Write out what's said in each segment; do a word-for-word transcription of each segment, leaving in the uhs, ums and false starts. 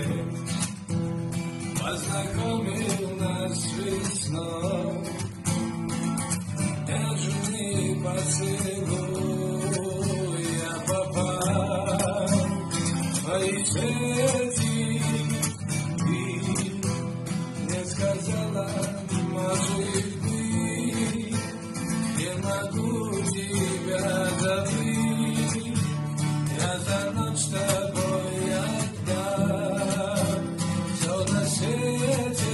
познакомил нас весной. Нежный поцелуй, я попал в твои сети. Ты не сказала, может быть, не могу тебя забыть. Я за ночь с тобой отдам все на свете.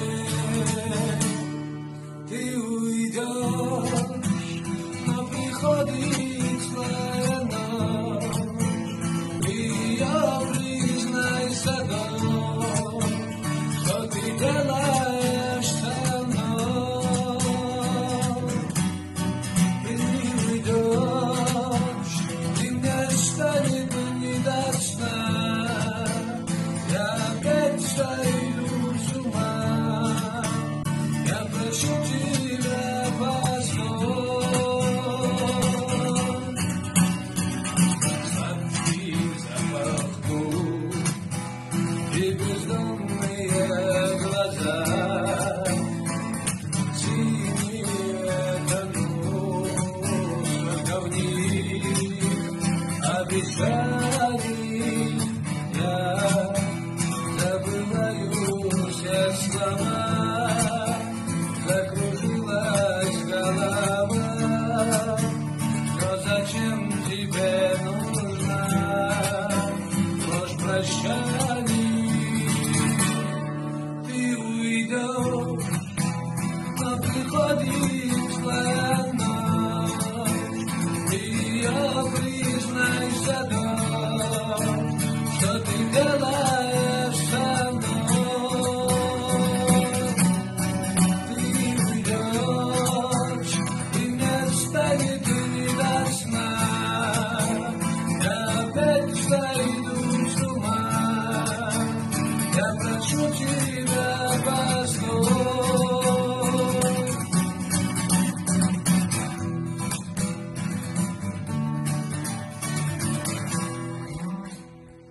Ты уйдешь, но приходит злая ночь, и я, признайся, дочь, что ты делаешь со мной. Ты уйдешь, и мне станет не до сна. Я опять сойду с ума. Я прошу тебя, постой. Сладкий запах губ и бездомные глаза, синие тонут, только в них обещаний. Я забываю все слова, закружилась голова. Но зачем тебе нужна ложь прощаний? Ты уйдешь, но приходит злая ночь, и я, признайся,